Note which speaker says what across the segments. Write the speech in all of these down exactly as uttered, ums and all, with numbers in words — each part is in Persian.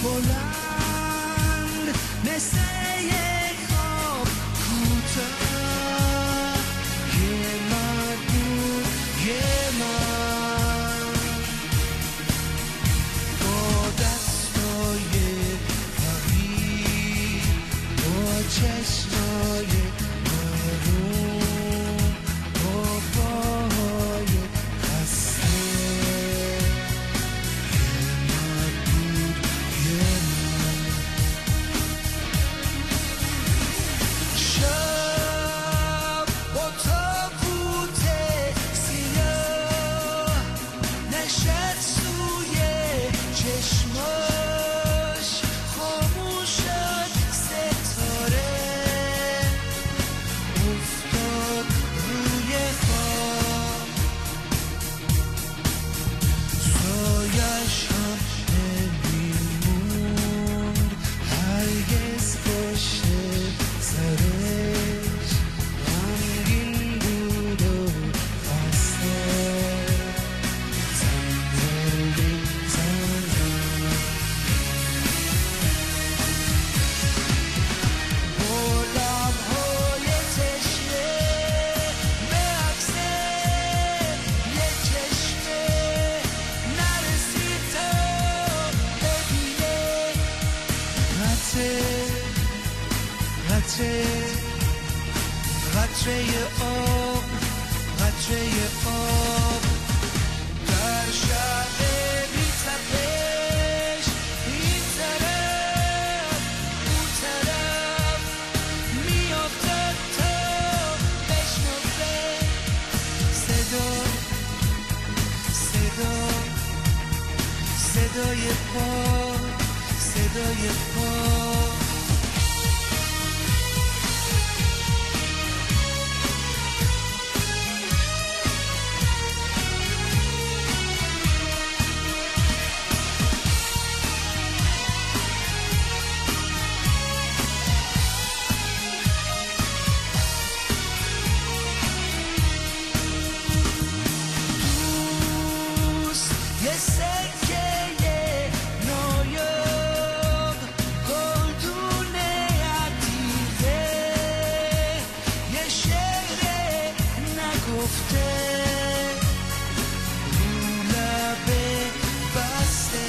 Speaker 1: بلند مثل یک خواب کوتاه یه من بود یه من با دستای فقیر با چشمای آروم با پاهای خسته شب با تابوت سیاه نشد سوی چشماش خاموش شد ستاره افتاد روی خواب سایش هم نمیموند هرگز پشت سرش غمگین بود و خسته تنهایی تنها با لبهای تشنه به عکس یه چشمه نرسید تا ببینه قطره قطره قطره آب قطره آب در شب بی تپش این طرف اون طرف میافتد تا بشنفه صدا صدا صدای پا صدای پا دوست یه سکه نایاب گلدونه عتیقه یه شعر نگفته رو لب بسته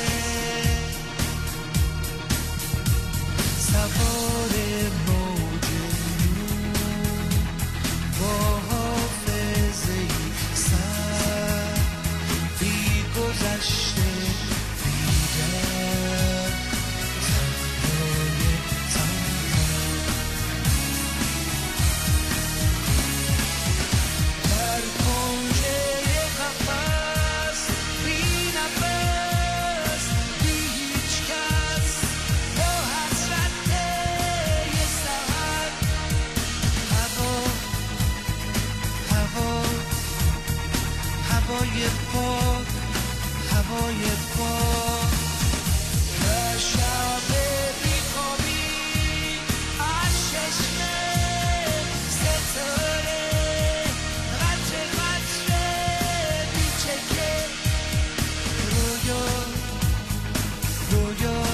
Speaker 1: سوار موج نور با حافظه سر بی گذشته بی درد تنهای تنها در کنج قفس بی نفس بی هیچ کس با حسرت یه سحر هوا هوا هوای پاک هوای پاک در شب بیخوابی از چشم ستاره قطره قطره میچکه رویا رویا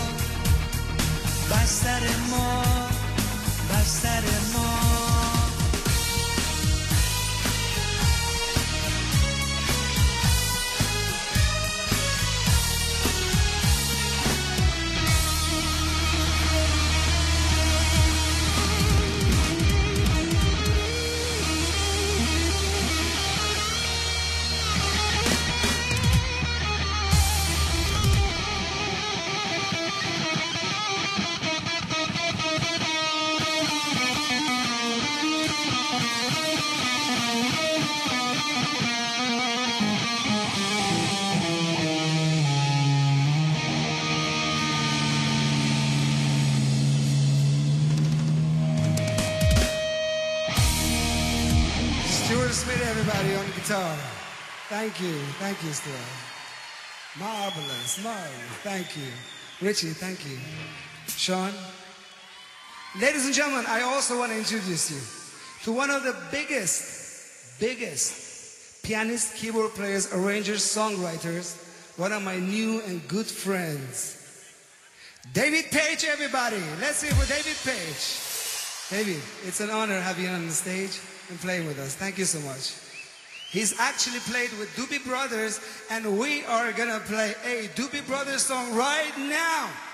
Speaker 1: بستر ما بستر ما Stuart Smith, everybody, on the guitar. Thank you. Thank you, Stuart. Marvelous. Marvelous. Thank you. Richie, thank you. Sean. Ladies and gentlemen, I also want to introduce you to one of the biggest, biggest pianists, keyboard players, arrangers, songwriters, one of my new and good friends. David Page, everybody. Let's see for David Page. David, it's an honor to have you on the stage and playing with us. Thank you so much. He's actually played with Doobie Brothers, and we are gonna play a Doobie Brothers song right now.